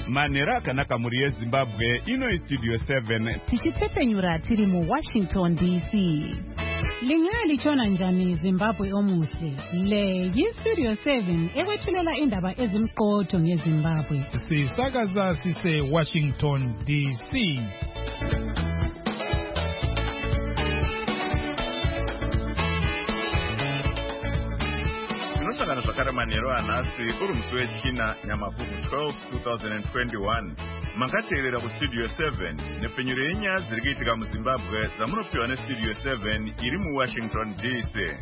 Manhero akanaka muri yeZimbabwe, ino iStudio 7. Tichitsepenyura tiri muWashington DC. Lingali chona njani Zimbabwe omuhle. Le yiStudio 7 ekwethulela indaba ezimqotho ngeZimbabwe. Sisakaza sise Washington DC. Tinosangana zvakare manhero anhasi uri musi wechina Nyamavhuvhu 12, 2021. Makateerera kuStudio 7 nepfenyuro yenyaya dziri kuitika muZimbabwe dzamunopiwa neStudio 7 iri muWashington DC.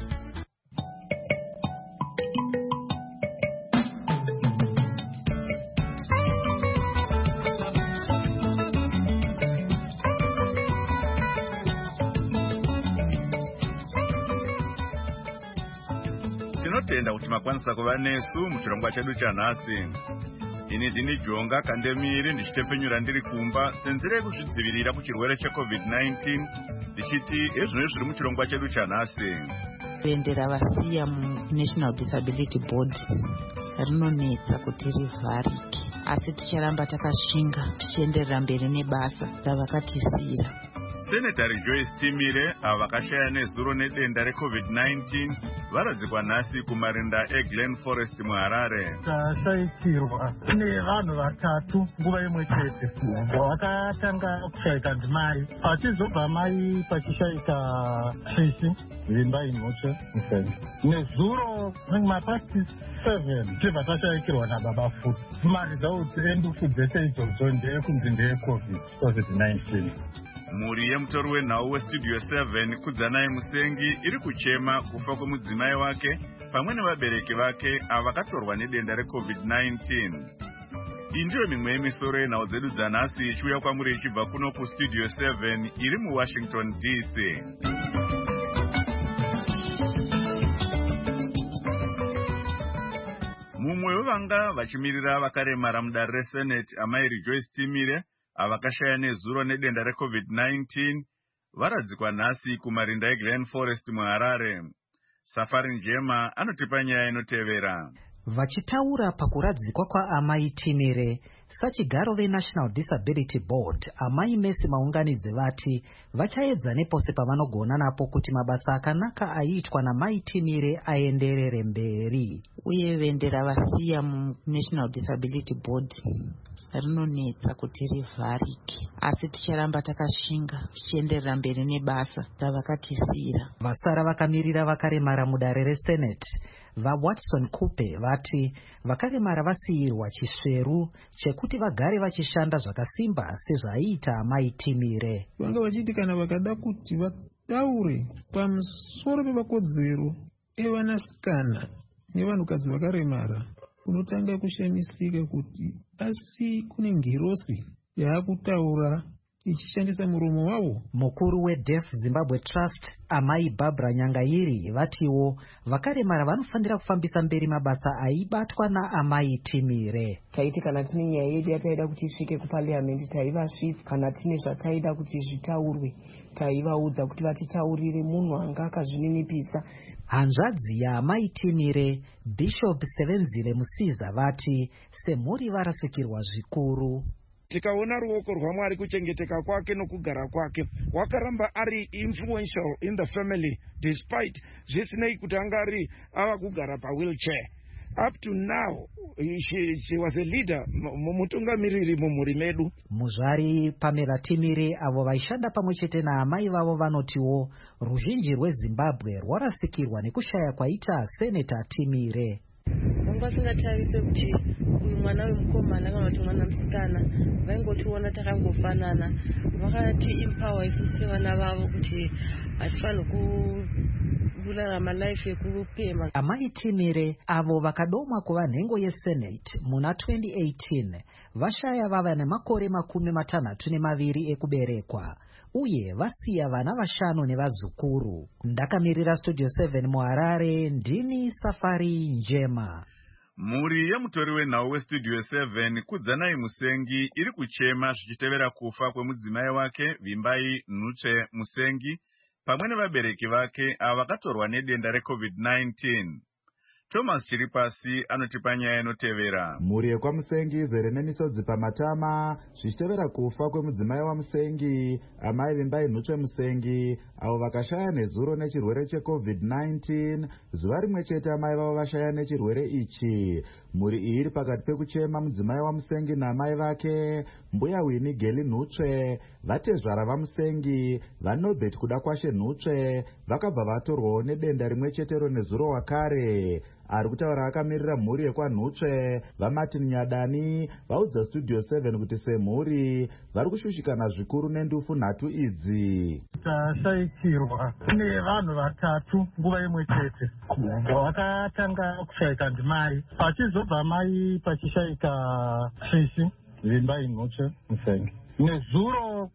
Tinotenda kuti makwanisa kuva nesu muchirongwa chedu chanhasi. Ini ndini Jonga Kandemiri ndichitepfenyura ndiri kumba senzire yekuzvidzivirira kuchirwere cheCovid-19 ndichiti ezvino zviri muchirongwa chedu chanhasi. Bendera vasiya muNational Disability Board rinonetsa kuti rivharike, asi ticharamba takashinga tichienderera mberi nebasa ravakatisiyira. Senatari Joyce Timire ava vakashaya nezuro nedenda reCovid-19 varadzikwa nhasi kumarinda eGlen Forest muHarare. Tashayikirwa nevanhu vatatu nguva imwe chete. Vakatanga kushayika ndimai, pachizobva mai pachishayika shishi imba inhoche mufeni. Nezuro mapasti 7 tibva tashayikirwa nababa futi. Timaridza kuti endufu dzese idzodzo ndeyekunzi ndeyeCovid-19. Mhuri yemutori wenhau weStudio 7 Kudzanai Musengi iri kuchema kufa kwemudzimai wake pamwe nevabereki vake ava vakatorwa nedenda reCovid-19. Iyi ndiyo mimwe yemisoro yenhau dzedu dzanhasi ichiuya kwamuri ichibva kuno kuStudio 7 iri muWashington DC. Mumwe wevanga vachimirira vakaremara mudare reSenate amai Joyce Timire ava vakashaya nezuro nedenda reCovid-19 varadzikwa nhasi kumarinda eGlen Forest muHarare. Safari Njema anotipa nyaya inotevera. Vachitaura pakuradzikwa kwaamai Timire, sachigaro veNational Disability Board, amai Messi Maunganidze vati vachaedza nepose pavanogona napo kuti mabasa akanaka aitwa namai Timire aenderere mberi. Uye bendera vasiya muNational Disability Board rinonetsa kuti rivharike, asi ticharamba takashinga tichienderera mberi nebasa ravakatisiyira. Vasara vakamirira vakaremara mudare reSenate vaWatson Kupe vati vakaremara vasiyirwa chisveru chekuti vagare vachishanda zvakasimba sezvaiita amai Timire. Vanga vachiti kana vakada kuti vataure pamusoro pevakodzero evanasikana nevanhukadzi vakaremara, unotanga kushamisika kuti asi kune ngirosi yaakutaura ichishandisa muromo wavo. Mukuru weDeaf Zimbabwe Trust amai Barbara Nyangairi vatiwo vakaremara vanofanira kufambisa mberi mabasa aibatwa naamai Timire. Taiti kana tine nyaya yedu yataida kuti isvike kuParliament taivasvitsa, kana tine zvataida kuti zvitaurwe taivaudza kuti vatitaurire. Munhu anga akazvininipisa. Hanzvadzi yaamai Timire Bishop Sevenzile Musiza vati semhuri varasikirwa zvikuru. Tikaona ruoko rwaMwari kuchengeteka kwake nokugara kwake, wakaramba ari influential in the family despite zvisinei kuti angari ava kugara pawheelchair. Up to now she was a leader, mutungamiriri mumhuri medu. Muzvari Pamela Timire avo vaishanda pamwechete naamai vavo vanotiwo ruzhinji rweZimbabwe rwarasikirwa nekushaya kwaita Senator Timire. Vanga singatarise kuti uyu mwana wemukomana kana kuti mwana musikana vaingotiona takangofanana, vakati empower isusu sevana vavo kuti hatifanira kurarama life yekupema. Amai Timire avo vakadomwa kuva nhengo yeSenate muna 2018 vashaya vava nemakore 62 ekuberekwa uye vasiya vana 5 nevazukuru. Ndakamirira Studio 7 muHarare, ndini Safari Njema. Mhuri yemutori wenhau weStudio 7 Kudzanai Musengi iri kuchema zvichitevera kufa kwemudzimai wake Vimbai Nhutsve Musengi pamwe nevabereki vake ava vakatorwa nedenda reCovid-19. Thomas Chiripasi anotipa nyaya inotevera. Mhuri yekwaMusengi izere nemisodzi pamatama zvichitevera kufa kwemudzimai waMusengi, amai Vimbai Nhutsve Musengi, avo vakashaya nezuro nechirwere cheCovid-19. Zuva rimwe chete amai vavo vashaya nechirwere ichi. Mhuri iyi iri pakati pekuchema mudzimai waMusengi naamai vake. Mbuya Winnie Geli Nhutsve, vatezvara vaMusengi, vaNobert kuda kwashe Nhutsve, vakabva vatorwawo nedenda rimwe chetero nezuro wakare. Ari kutaura akamirira mhuri yekwaNhutsve, vaMartin Nyadani, vaudza Studio 7 kuti semhuri vari kushushikana zvikuru nendufu nhatu idzi. Tashayikirwa nevanhu vatatu nguva imwe chete. Vakatanga kushayika ndimai, pachizobva mai pachishayika Shishi Vimbai Nhutsve Musengi. Nezuro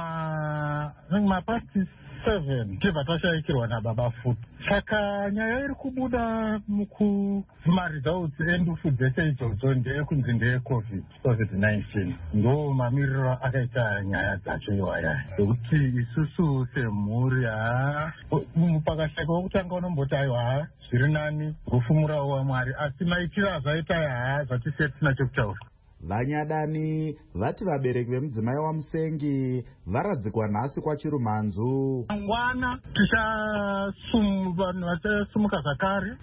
kumapasti 7 tibva tashayikirwa nababa futi. Saka nyaya iri kubuda mukumaresults endufu dzese idzodzo ndeyekunzi ndeye-COVID-19. Ndo mamiriro akaita nyaya dzacho iwaya. Nekuti isusu semhuri pakashayika wokutanga unomboti aiwa zviri nani kufumurawo waMwari, asi maitiro azaita zvatisiye tisina chekutaura. Vanyadani vati vabereki vemudzimai waMusengi varadzikwa nhasi kwaChirumhanzu. Mangwana vanhu vachasumuka zvakare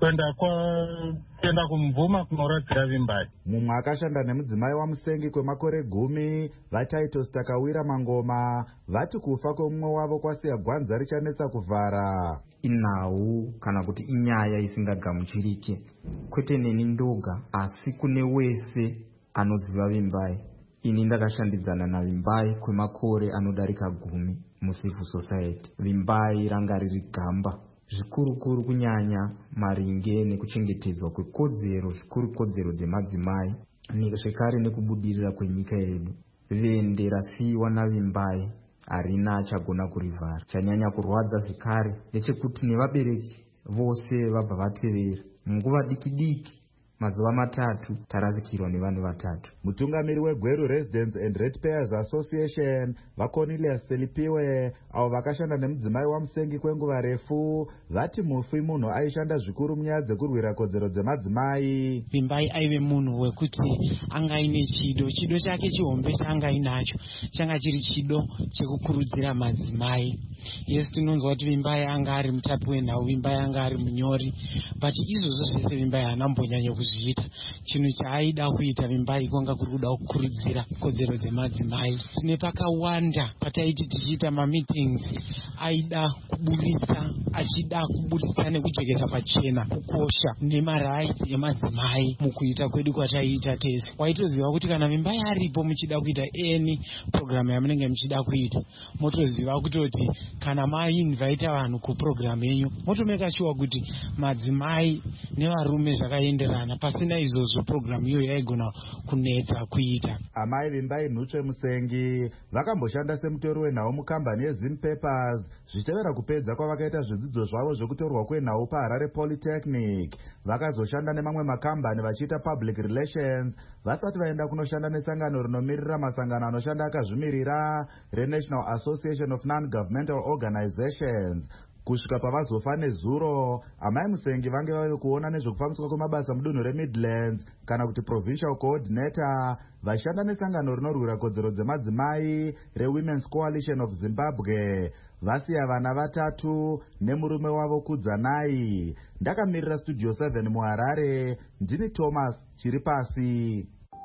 kuenda kumubvuma kunoradzira Vimbai. Mumwe akashanda nemudzimai waMusengi kwemakore 10, vaTitus Takawira Mangoma, vati kufa kwemumwe wavo kwasiya gwanza richanetsa kuvhara. Inhau kana kuti inyaya isingagamuchirike, kwete neni ndoga asi kune wese anoziva Vimbai. Ini ndakashandidzana naVimbai kwemakore anodarika 10 mucivil society. Vimbai ranga riri gamba zvikuru kunyanya maringe nekuchengetedzwa kwekodzero, zvikuru kodzero dzemadzimai, zvekare nekubudirira kwenyika yedu. Vende rasiyiwa naVimbai harina achagona kurivhara. Chanyanya kurwadza zvekare ndechekuti nevabereki vose vabva vatevera munguva diki mazuva 3 tarazikirwa nevanhu 3. Mutungamiri weGweru Residents and Ratepayers Association, vaCornelius Selipiwe, avo vakashanda nemudzimai waMusengi kwenguva refu, vati mufi munhu aishanda zvikuru munyaya dzekurwira kodzero dzemadzimai. Vimbai aive munhu wekuti anga aine chido chake chihombe chaanga ainacho changa chiri chido chekukurudzira madzimai. Yesu tinonzwa kuti Vimbai anga ari mutapi wenhau, Vimbai anga ari munyori, but izvozvo zvese Vimbai haana mbonyanya kuzviita. Chinhu chaaida kuita Vimbai kwanga kuri kuda kukurudzira kodzero dzemadzimai. Tine pakawanda pataiti tichiita mameetings aida kuburitsa, achida kuburitsa nekujekesa pachena kukosha nemarights emadzimai mukuita kwedu kwataiita tese. Waitoziva kuti kana Vimbai aripo muchida kuita any program yamunenge muchida kuita, motoziva kutoti kana mainvite vanhu kuprogram yenyu motomeka sure kuti madzimai nevarume zvakaenderana, pasina izvozvo program iyo yaigona kunetsa kuita. Amai Vimbai Nhutsve Musengi vakamboshanda semutori wenhau mukambani yeZim Papers zvichitevera kupedza kwavakaita zvidzidzo zvavo zvekutorwa kwenhau paHarare Polytechnic. Vakazoshanda nemamwe makambani vachiita public relations vasati vaenda kunoshanda nesangano rinomirira masangano anoshanda akazvimirira reNational Association of Non-Governmental Organizations. Kusvika pavazofa nezuro, amai Musengi vange vave kuona nezvekufambiswa kwemabasa mudunhu reMidlands kana kuti Provincial Coordinator, vashanda nesangano rinorwira kodzero dzemadzimai reWomen's Coalition of Zimbabwe. Vasiya vana 3 nemurume wavo Kudzanai. Ndakamirira Studio 7 muHarare, ndini Thomas Chiripasi.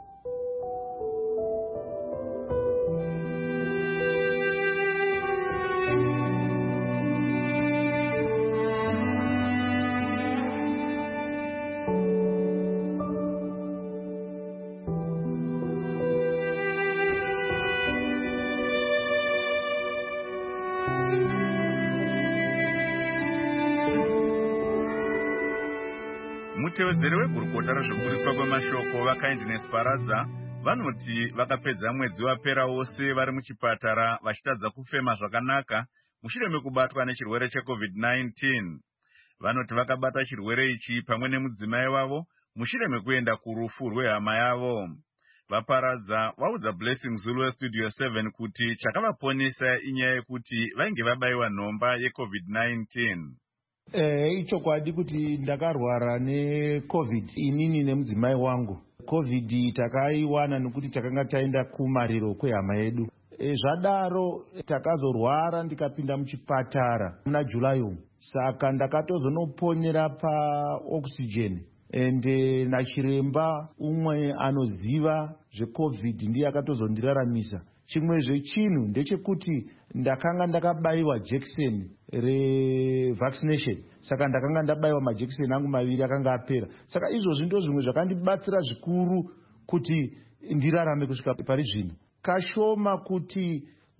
Mutevedzeri wegurukota rezvekuburiswa kwemashoko vaKindness Paradza vanoti vakapedza mwedzi wapera wose vari muchipatara vachitadza kufema zvakanaka mushure mekubatwa nechirwere cheCovid-19. Vanoti vakabata chirwere ichi pamwe nemudzimai wavo mushure mekuenda kurufu rwehama yavo. Vaparadza vaudza Blessing Zulu weStudio 7 kuti chakavaponesa inyaya yekuti vainge vabayiwa nhomba yeCovid-19. Ichokwadi kuti ndakarwara neCovid inini nemudzimai wangu. Covid takaiwana nekuti takanga taenda kumariro kwehama yedu. Zvadaro takazorwara ndikapinda muchipatara muna July umu. Saka ndakatozonoponera paoxygen. Ende nachiremba umwe anoziva zveCovid ndiye akatozondiraramisa. Chimwezve chinhu ndechekuti ndakanga ndakabayiwa jekiseni revaccination. Saka ndakanga ndabayiwa majekiseni angu maviri akanga apera. Saka izvozvi ndo zvimwe zvakandibatsira zvikuru kuti ndirarame kusvika pari zvino. Kashoma kuti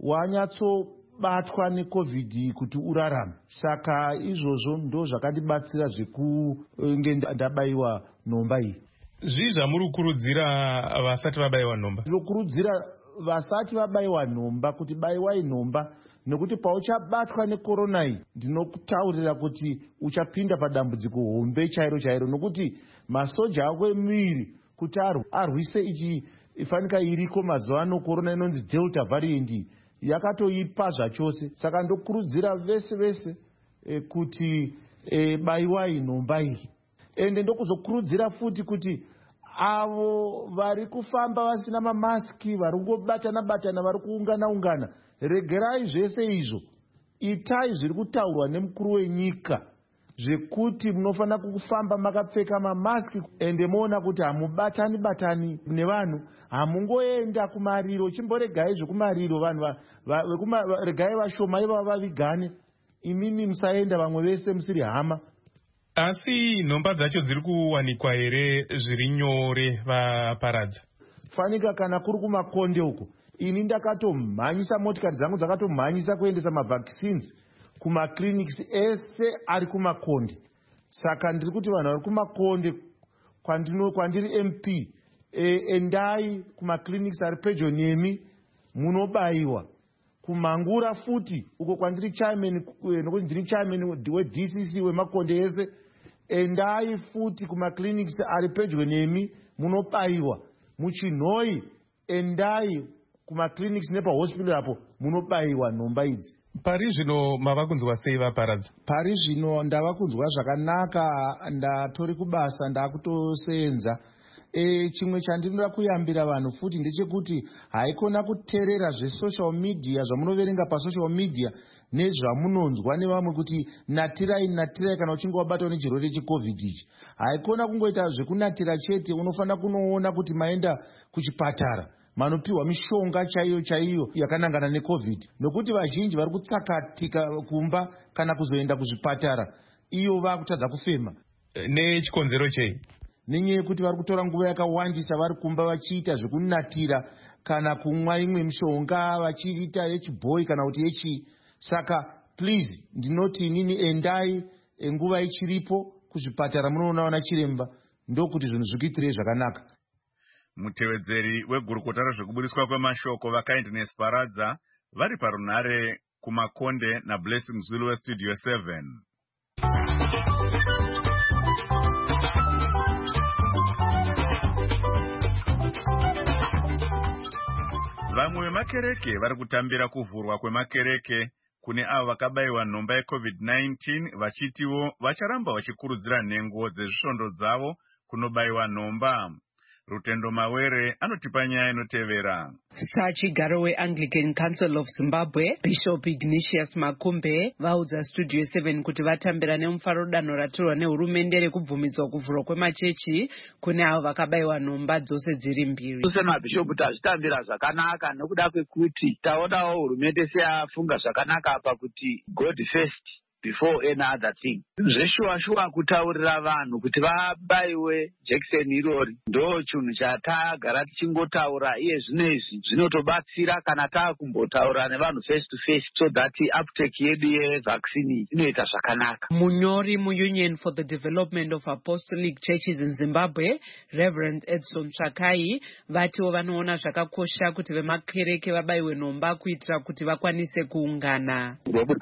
wanyatsobatwa neCovid kuti urarame. Saka izvozvo ndo zvakandibatsira zvekunge ndabayiwa nhomba iyi. Zvii zvamuri kukurudzira vasati vabayiwa nhomba? Ndinokurudzira vasati vabayiwa nhomba kuti bayiwai nhomba, nekuti pauchabatwa nekorona iyi ndinokutaurira kuti uchapinda padambudziko hombe chairo chairo, nokuti masoja ako emuviri kuti arwise ichi ifanika iriko mazuva ano korona inonzi delta variant yakatoipa zvachose. Saka ndokurudzira vese kuti bayiwai nhomba iyi. Ende ndokuzokurudzira futi kuti avo vari kufamba vasina mamaski, vari kungobatana vari kuungana, regerai zvese izvo. Itai zviri kutaurwa nemukuru wenyika zvekuti munofanira kufamba makapfeka mamaski ende moona kuti hamubatani nevanhu, hamungoenda kumariro. Chimboregai zvekumariro, vanhu regai vashoma ivava vavigane, imimi musaenda, vamwe vese musiri hama. Asi nhomba dzacho dziri kuwanikwa here zviri nyore vaparadza? Fanika kana kuri kumakonde uko, ini ndakatomhanyisa motikari dzangu dzakatomhanyisa kuendesa mavaccines kumaclinics ese ari kumakonde. Saka ndiri kuti vanhu vari kumakonde, kwandiri MP, endai kumaclinics ari pedyo nemi munobayiwa. Kumangura futi uko kwandiri chairman, nokuti ndiri chairman weDCC wemakonde ese, endai futi kumaclinics ari pedyo nemi munobayiwa. Muchinhoi endai kumaclinics nepahospital apo munobayiwa nhomba idzi. Pari zvino mava kunzwa sei vaparadza? Pari zvino ndava kunzwa zvakanaka, ndatori kubasa, ndakutosenza. Chimwe chandinoda kuyambira vanhu futi ndechekuti haikona kuteerera zvesocial media, zvamunoverenga pasocial media nezvamunonzwa nevamwe kuti natirai kana uchinge wabatwa nechirwere cheCovid ichi. Haikona kungoita zvekunatira chete, unofanira kunoona kuti maenda kuchipatara manopiwa mishonga chaiyo yakanangana neCovid, nokuti vazhinji vari kutsakatika kumba kana kuzoenda kuzvipatara iyo vakutadza kufema. Nechikonzero chei? Nenyaya yekuti vari kutora nguva yakawandisa vari kumba vachiita zvekunatira kana kumwa imwe mishonga vachiita yechibhoyi kana kuti yechi. Saka please ndinoti inini endai nguva ichiripo kuzvipatara munoona wana chiremba, ndokuti zvinhu zvikuitirei zvakanaka. Mutevedzeri wegurukota rezvekuburiswa kwemashoko vaKindness Paradza vari parunhare kumakonde naBlessing Zulu weStudio 7. Vamwe vemakereke vari kutambira kuvhurwa kwemakereke kune avo vakabayiwa nhomba yeCovid-19, vachitiwo vacharamba vachikurudzira nhengo dzezvisvondo dzavo kunobayiwa nhomba. Rutendo Mawere anotipa nyaya inotevera. Sachigaro weAnglican Council of Zimbabwe, Bishop Ignatius Makumbe, vaudza Studio 7 kuti vatambira nemufaro danho ratorwa nehurumende rekubvumidzwa kuvhurwa kwemachechi kune avo vakabayiwa nhomba dzose dziri mbiri. Semabhishopu tazvitambira zvakanaka nekuda kwekuti taonawo hurumende seyafunga zvakanaka apa kuti God first before any other thing. Zveshuwa kutaurira vanhu kuti vabayiwe jekiseni irori ndo chinhu chatagara tichingotaura iye zvinezvi zvinotobatsira kana taakumbotaura nevanhu face to face, so that uptake yedu yevaccine inoita zvakanaka. Munyori muUnion for the Development of Apostolic Churches in Zimbabwe, Reverend Edson Chakai, vatiwo vanoona zvakakosha kuti vemakereke vabayiwe nhomba kuitira kuti vakwanise kuungana.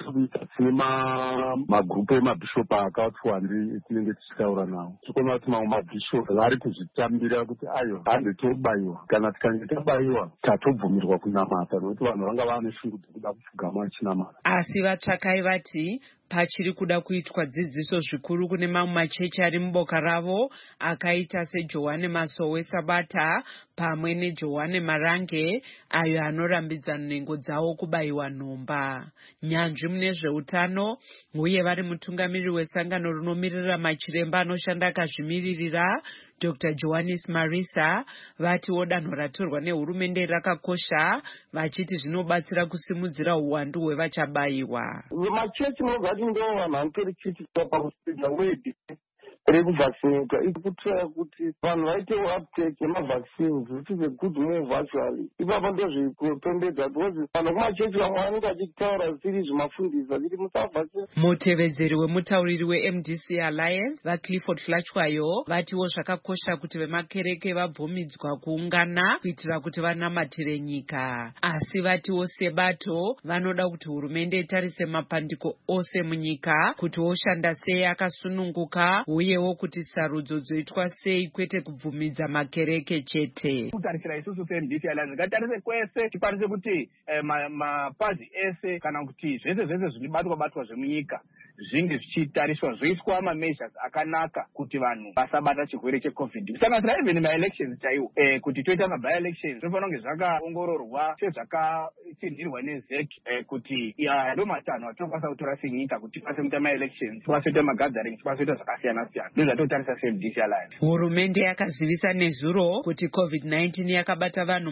Magrupu emabhishopu akatwandi etinenge tichitaura nawo, tikuona kuti mamwe mabhishopu vari kuzvitambira kuti ayo hande tobayiwa, kana tikange tabayiwa tatobvumirwa kunamata, nokuti vanhu vanga vane shungu dzekuda kupfugama vachinamata. Asi vatsvakai vati pachiri kuda kuitwa dzidziso zvikuru kune mamwe machechi ari muboka ravo akaita seJohane Masowe Sabata pamwe neJohane Marange ayo anorambidza nhengo dzawo kubayiwa nhomba. Nyanzvi mune zveutano uye vari mutungamiri wesangano rinomirira machiremba anoshanda akazvimiririra Dr. Johannes Marisa vatiwo danho ratorwa nehurumende rakakosha, vachiti zvinobatsira kusimudzira uwandu hwevachabayiwa. Machechi nogati ndo vanhu vanotorichitiswa pakusvika wedi rekuvhaccinata ikutira kuti vanhu vaite uptake yemavaccines which is a good move actually. Ipapo ndozvikupembedza because vanhu kumachechi vamwe vanenge vachitaura zvisiri zvimafundisa kuti musavhaccine. Mutevedzeri wemutauriri weMDC Alliance vaClifford Flatchwayo vatiwo zvakakosha kuti vemakereke vabvumidzwa kuungana kuitira kuti vanamatire nyika, asi vatiwo sebato vanoda kuti hurumende itarise mapandiko ose munyika kuti oshanda sei akasununguka uyewo kuti sarudzo dzoitwa sei kwete kubvumidza makereke chete. Kutarisira isusu seMDC Alliance ngatarise kwese tikwanise kuti mapazi ese kana kuti zvese zvinobatwa zvemunyika zvinge zvichitariswa zvoiswa measures akanaka kuti vanhu vasabata chirwere cheCovid. Kusanganisira even ma-elections chaiwo kuti toita by-elections zvinofana kunge zvakaongororwa sezvakatinhirwa neZEC kuti ndo matanho atinokwanisa kutora senyika kuti tikwanise kuita ma-elections, tikwanise kuita ma-gatherings, tikwanise kuita zvakasiyana siyana. Ndizvo zvatotarisa seMDC Alliance. Hurumende yakazivisa nezuro kuti COVID-19 yakabata vanhu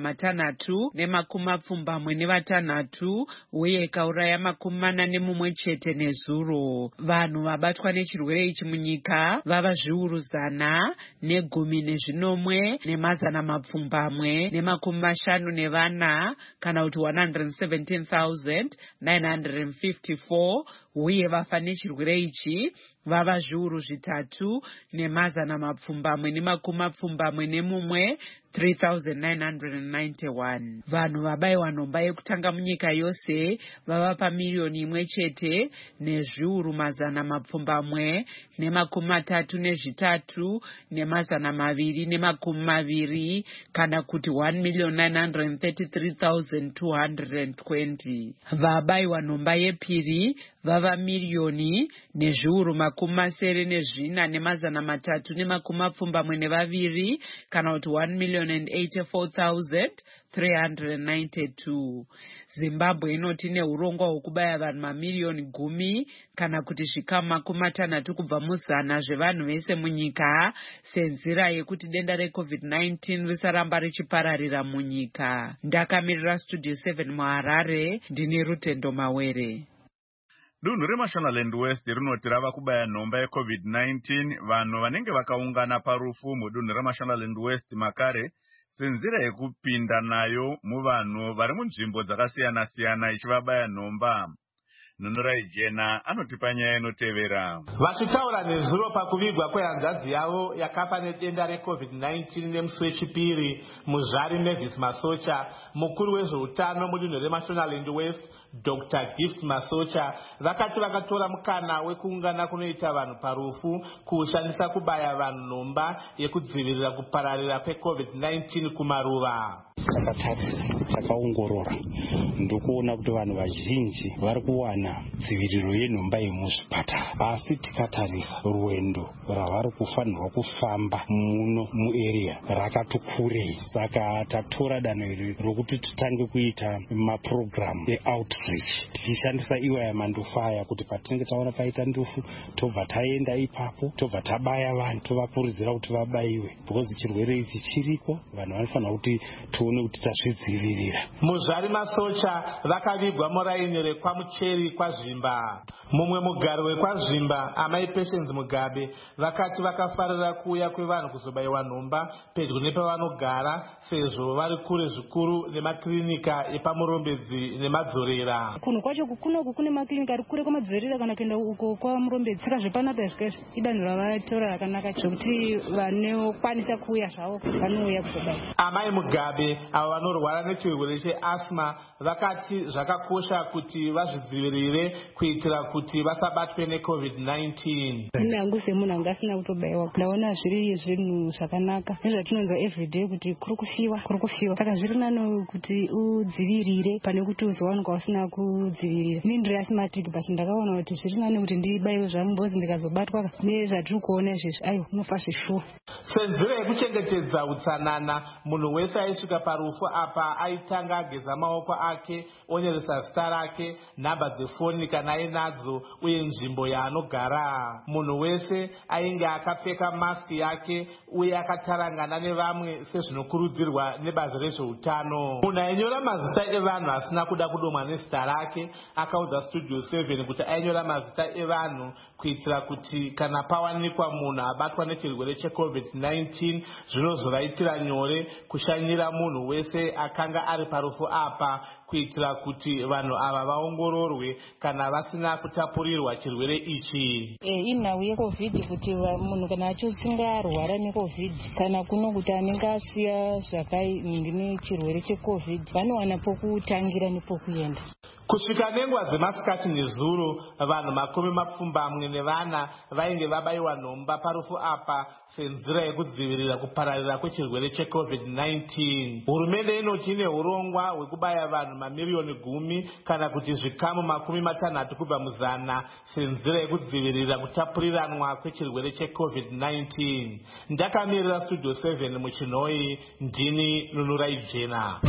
626 uye ikauraya 41 chete nezuro. Vanhu vabatwa nechirwere ichi munyika vava zviuru 117,954 kana kuti 117,954 uye vafa nechirwere ichi vava zviuru 3,441 3,991. Vanhu vabayiwa nhomba yekutanga munyika yose vava pamiliyoni 1 chete nezviuru 133,220 kana kuti 1,933,220. Vabayiwa nhomba yepiri vava miliyoni nezviuru 74,372 kana kuti 1,084,392. Zimbabwe inoti neurongwa hwekubaya vanhu mamiliyoni 10 kana kuti zvikamu 60 kubva mu100 zvevanhu vese munyika senzira yekuti denda reCovid-19 risaramba richipararira munyika. Ndakamirira Studio 7 muHarare, ndine Rutendo Mawere. Dunhu reMashonaland West rinoti rava kubaya nhomba yeCovid-19 vanhu vanenge vakaungana parufu mudunhu reMashonaland West makare senzira yekupinda nayo muvanhu vari munzvimbo dzakasiyana-siyana ichivabaya nhomba. Nhunurai Jena anotipa nyaya inotevera. Vachitaura nezuro pakuvigwa kwehanzvadzi yavo yakafa nedenda reCovid-19 nemusi wechipiri, Muzvari Mavis Masocha, mukuru wezveutano mudunhu reMashonaland West Dr. Gift Masocha vakati vakatora mukana wekuungana kunoita vanhu parufu kushandisa kubaya vanhu nhomba yekudzivirira kupararira kweCovid-19 kumaruva. Takaongorora ndokuona kuti vanhu vazhinji vari kuwana dziviriro yenhomba yemuzvipatara, asi tikatarisa rwendo rwavari kufanirwa kufamba muno muarea rakati kurei. Saka tatora danho iri rokuti titange kuita mapurogiramu eoutreach tichishandisa iwaya mandufu aya kuti patinenge taona paita ndufu tobva taenda ipapo tobva tabaya vanhu tovakurudzira kuti vabayiwe, because chirwere ichi chiriko, vanhu vanofanira kuti tuone kuti tazvidzivirira. Muzvari Masocha vakavigwa muraini rekwaMucheri kwaZvimba. Mumwe mugari wekwaZvimba, Amai Patience Mugabe, vakati vakafarira kuuya kwevanhu kuzobayiwa nhomba pedyo nepavanogara sezvo vari kure zvikuru nemakirinika epamurombedzi nemadzorera. Kuno kwacho kunoku kune makirinika ari kure kwamadzorera kana kuenda uko kwamurombedzi, saka zvepanapa zvikazvo idanho ravatora rakanaka zvokuti vanokwanisa kuuya zvavo vanouya kuzobaya. Amai Mugabe vamwe avo vanorwara nechirwere cheasma vakati zvakakosha kuti vazvidzivirire kuitira kuti vasabatwe neCovid-19. Ine hangu semunhu anga asina kutobayiwa ndaona zviri zvinhu zvakanaka nezvatinonzwa everyday kuti kuri kufiwa saka zviri nani kuti udzivirire pane kuti uzowanikwa usina kudzivirira. Ini ndiri asthmatic but ndakaona kuti zviri nani kuti ndibayiwe zvangu mbozi ndikazobatwa nezvatiri kuona izvezvi aiwa unofa zvishuwa. Senzira yekuchengetedza utsanana, munhu wese aisvika parufu apa aitanga ageza maoko ake, onyeresa zita rake, nhamba dzefoni kana ainadzo uye nzvimbo yaanogara. Munhu wese ainge akapfeka maski yake uye akatarangana nevamwe sezvinokurudzirwa nebazi rezveutano. Munhu ainyora mazita evanhu asina kuda kudomwa nezita rake akaudza Studio 7 kuti ainyora mazita evanhu kuitira kuti kana pawanikwa munhu abatwa nechirwere cheCovid-19 zvinozovaitira nyore kushanyira munhu wese akanga ari parufu apa kuitira kuti vanhu ava vaongororwe kana vasina kutapurirwa chirwere ichi. Inhau yeCovid kuti munhu kana achisinga arwara neCovid kana kuno kuti anenge asiya zvakaine chirwere cheCovid vanowana pokutangira nepokuenda. Kusvika nenguva dzemasikati nezuro, vanhu 20 nevana vainge vabayiwa nhomba parufu apa senzira yekudzivirira kupararira kwechirwere cheCovid-19. Hurumende inoti ine urongwa hwekubaya vanhu mamiliyoni 10 kana kuti zvikamu 60 kubva muzana senzira yekudzivirira kutapuriranwa kwechirwere cheCovid-19. Ndakamirira Studio 7 muChinoi, ndini Nunurai Jena.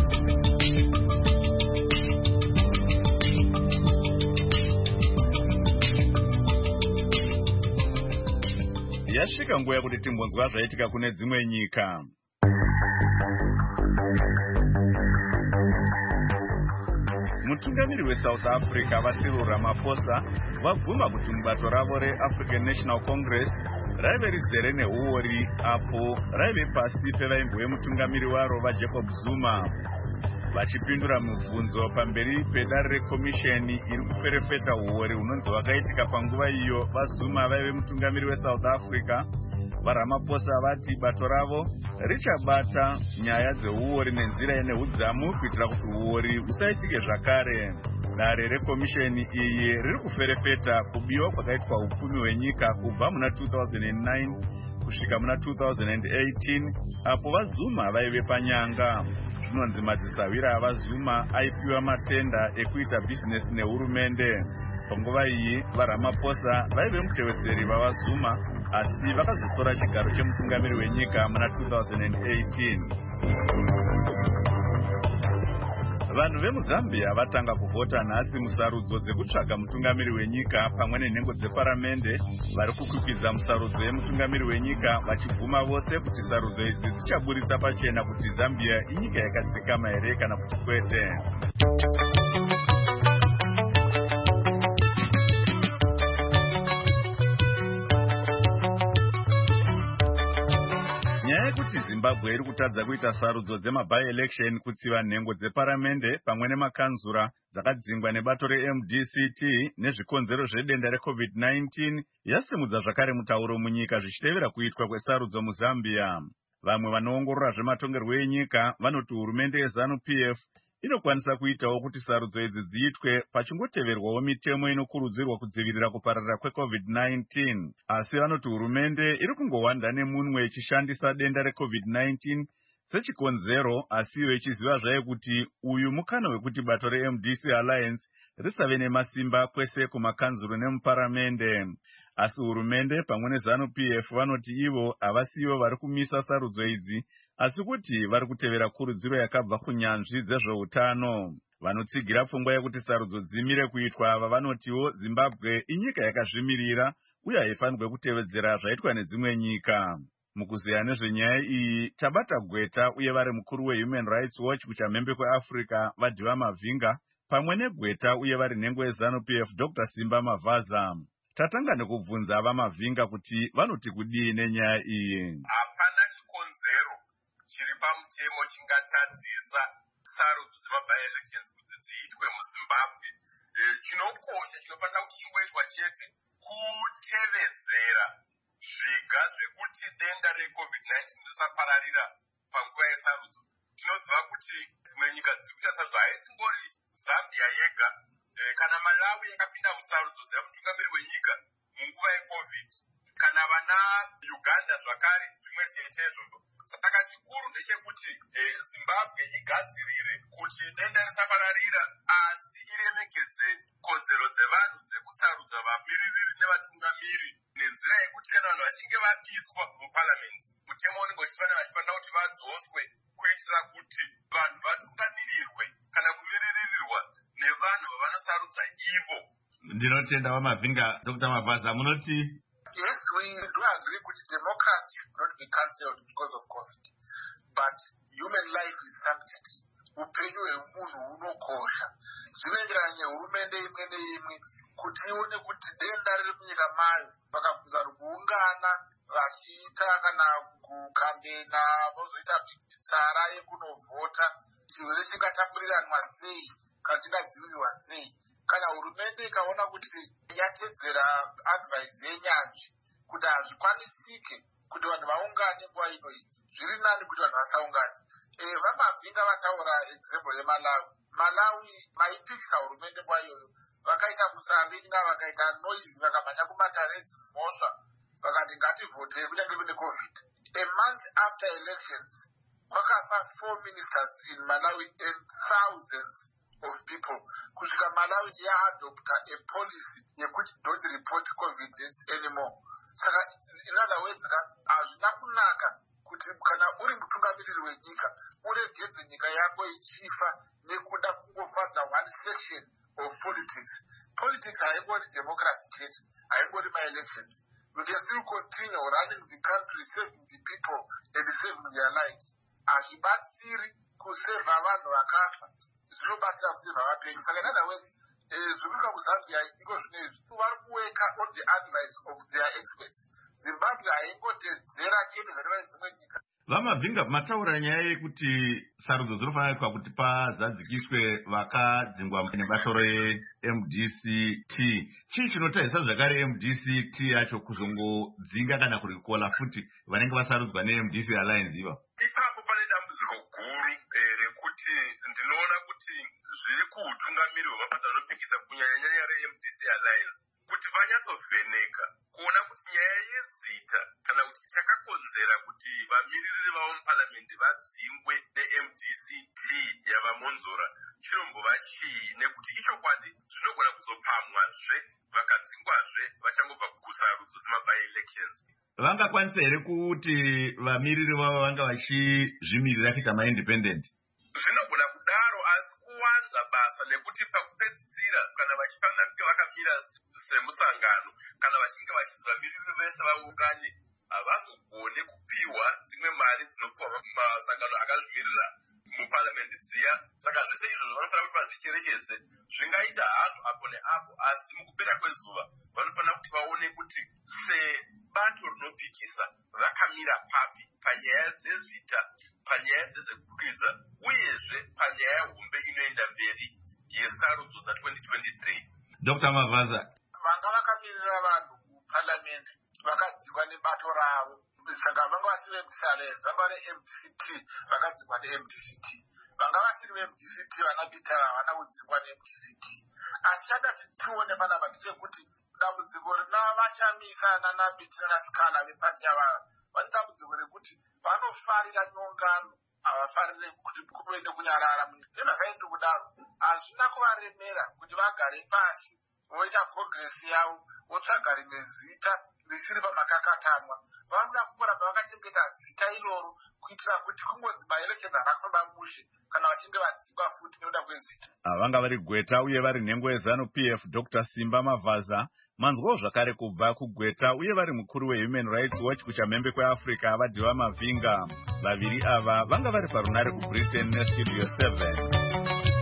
Yasvika nguva yekuti timbonzwa zvaitika kune dzimwe nyika. Mutungamiri weSouth Africa Cyril Ramaphosa vabvuma kuti mubato ravo reAfrican National Congress raive rizere neuori apo raive pasi pevaimbo vemutungamiri waro vaJacob Zuma. Vachipindura mubvunzo pamberi pedare rekomisheni iri kuferefeta uori hunonzi hwakaitika panguva iyo vaZuma vaive mutungamiri weSouth Africa, vaRamaphosa vati bato ravo richabata nyaya dzeuori nenzira ine udzamu kuitira kuti uori usaitike zvakare. Dare rekomisheni iyi riri kuferefeta kubiwa kwakaitwa upfumi hwenyika kubva muna 2009 kusvika muna 2018 apo vaZuma vaive panyanga. Zvinonzi madzisawira avaZuma aipiwa matenda ekuita bhizinesi nehurumende. Panguva iyi vaRamaphosa vaive mutevedzeri vavaZuma asi vakazotora chigaro chemutungamiri wenyika muna 2018. Vanhu vemuZambia vatanga kuvhota nhasi musarudzo dzekutsvaga mutungamiri wenyika pamwe nenhengo dzeparamende. Vari kukwikwiza musarudzo yemutungamiri wenyika vachibvuma vose kuti sarudzo idzi dzichaburitsa pachena kuti Zambia inyika yakadzikama here kana kuti kwete. Nyaya yekuti Zimbabwe iri kutadza kuita sarudzo dzemaby-election kutsiva nhengo dzeparamende pamwe nemakanzura dzakadzingwa nebato reMDCT nezvikonzero zvedenda reCovid-19 yasimudza zvakare mutauro munyika zvichitevera kuitwa kwesarudzo muZambia. Vamwe vanoongorora zvematongerwo enyika vanoti hurumende yeZANU-PF inokwanisa kuitawo kuti sarudzo idzi dziitwe pachingoteverwawo mitemo inokurudzirwa kudzivirira kupararira kweCovid-19. Asi vanoti hurumende iri kungowanda nemunwe ichishandisa denda reCovid-19 sechikonzero, asiyo ichiziva zvayo kuti uyu mukana wekuti bato reMDC Alliance risave nemasimba kwese kumakanzuro nemuparamende. Asi hurumende pamwe neZANU-PF vanoti ivo havasiyo vari kumisa sarudzo idzi, asi kuti vari kutevera kurudziro yakabva kunyanzvi dzezveutano. Vanotsigira pfungwa yekuti sarudzo dzimire kuitwa ava vanotiwo Zimbabwe inyika yakazvimirira uye haifanirwe kutevedzera zvaitwa nedzimwe nyika. Mukuziya nezvenyaya iyi tabata Gweta uye vari mukuru weHuman Rights Watch kuchamhembe kweAfrica Vadhiva Mavhinga pamwe neGweta uye vari nhengo yeZANU-PF Dr. Simba Mavaza. Tatanga nekubvunza ava Mavhinga kuti vanoti kudii nenyaya iyi. Hapana chikonzero chiri pamutemo chingatadzisa sarudzo dzemaby-elections kuti dziitwe muZimbabwe. Chinokosha chinofanira kuti chingoitwa chete kutevedzera zviga zvekuti denda reCovid-19 risapararira panguva yesarudzo. tinoziva kuti dzimwe nyika dziri kuita sazvo haisingori Zambia yega kana Malawi yakapinda musarudzo dzemutungamiri wenyika munguva yeCovid, kana vana Uganda zvakare zvimwe chaitezvo. Saka chikuru ndechekuti Zimbabwe igadzirire kuti denda risapararira, asi iremekedze kodzero dzevanhu dzekusarudza vamiriri nevatungamiri nenzira yekuti kana vanhu vachinge vaiswa muparliament, mutemo unenge uchifanira kuti vadzoswe kuitira kuti vanhu vatungamirirwe kana kumiririrwa nevanhu vavanosarudza ivo. Ndinotenda Vamavhinga. Dr. Mavaza, munoti? Yes, we do agree that democracy should not be cancelled because of COVID, but human life is subject. Upenyu hwemunhu hunokosha. Zvinoenderana nehurumende imwe neimwe kuti ione kuti denda riri munyika mayo vakabvunza kuungana vachiita kana kukambena vozoita tsara yekunovhota chirwere chingatapuriranwa sei kana chingadzivirirwa sei. Kana hurumende ikaona kuti yatedzera advice yenyanzvi kuti hazvikwanisike kuti vanhu vaungane nguva inoyi, zviri nani kuti vanhu vasaungane. Vamavhinga vataura example yeMalawi. Malawi vaipikisa hurumende nguva iyoyo, vakaita kusarina, vakaita noise, vakamhanya kumataredzi mhosva, vakati ngativhotei kunyange kune COVID. A month after elections, kwakafa 4 ministers in Malawi and thousands of people. Kusvika Malawi yaadopta a policy yekuti don't report COVID deaths anymore. Saka in other words, hazvina kunaka kuti kana uri mutungamiriri wenyika uregedze nyika yako ichifa nekuda kungofadza one section of politics. Politics haingori democracy chete, haingori my-elections. We can still continue running the country, saving the people and saving their lives. Hazvibatsiri kuseva vanhu vakafa, zvinobatsira kuseva vapenyu. Saka in other words, zvinoita kuZambia iko zvinezvi vari kuweka on the advice of their experts. Zimbabwe haingotedzera chete zvinoita dzimwe nyika. Vamavhinga, mataura nyaya yekuti sarudzo dzinofanirwa kuti pazadzikiswe vakadzingwa nebato reMDCT. Chii chinotarisa zvakare MDCT yacho kuzongodzinga kana kurikola futi vanenge vasarudzwa neMDC Alliance iva? Ipapo pane dambudziko guru rekuti ndinoona kuti zviri kuutungamiri hwemabato anopikisa kunyanya reMDC Alliance kuti vanyatsovheneka kuona kuti nyaya yezita kana kuti chakakonzera kuti vamiriri vavo muparliament vadzingwe neMDCT yavamonzora chinombova chii, nekuti ichokwadi zvinogona kuzopamwazve vakadzingwazve vachangobva kusarudzo dzema-by-elections. Vangakwanisa here kuti vamiriri vavo vanga vachizvimirira kuita ma-independent? Zvinogona kudaro, asi kuwanza basa nekuti pakupedzisira kana vachipanga vakamira semusangano kana vachinge vachinzi vamiriri vese vaungane havazogone kupiwa dzimwe mari dzinopiwa masangano akazvimirira muparliament dziya. Saka zvese izvo vanofanira kuti vazicherechedze. Zvingaita hazvo apo neapo, asi mukupera kwezuva vanofanira kuti vaone kuti sebato rinopikisa vakamira papi panyaya dzezita, panyaya dzezvekukwidza, uyezve panyaya hombe inoenda mberi yesarudzo dza2023. Dr. Mavaza, vanga vakamirira vanhu muparliament vakadzingwa nebato ravo. Saka vanga vasiri veMDC Alliance, vanga vari MDCT vakadzingwa neMDCT. Vanga vasiri veMDCT vanapita havana kudzingwa neMDCT. Asi chadati tione panapa ndechekuti dambudziko rinavachamisa nanapiti nanasikana vepati yavava vane dambudziko rekuti vanofarira nyongano, havafarire kuti kuende kunyarara. Nemhakaindi kudaro hazvina kuvaremera kuti vagare pasi voita progress yavo, votsvaga rimwe zita risiri pamakakatanwa. Vanoda kuramba vakachengeta zita iroro kuitira kuti kungodzi ma-elections havafamba mushe kana vachinge vadzingwa futi nekuda kwezita. Vanga vari Gweta uye vari nhengo yeZANU-PF Dr. Simba Mavaza. Manzwawo zvakare kubva kuGweta uye vari mukuru weHuman Rights Watch kuchamhembe kweAfrica Vadiwa Mavhinga. Vaviri ava vanga vari parunare kuBritain neStudio 7.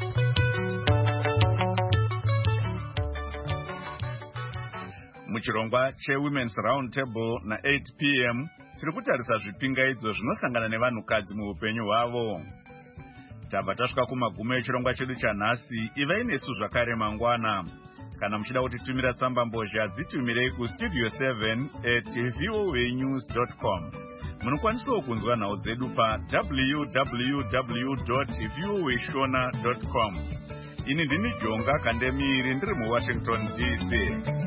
Muchirongwa cheWomen's Round Table na8 p.m. tiri kutarisa zvipingaidzo zvinosangana nevanhukadzi muupenyu hwavo. Tabva tasvika kumagumo echirongwa chedu chanhasi. Ivai nesu zvakare mangwana. Kana muchida kutitumira tsamba mbozha dzitumirei kustudio7@voanews.com. Munokwanisawo kunzwa nhau dzedu pa www.viewwishona.com. Ini ndini Jonga Kandemiri ndiri muWashington DC.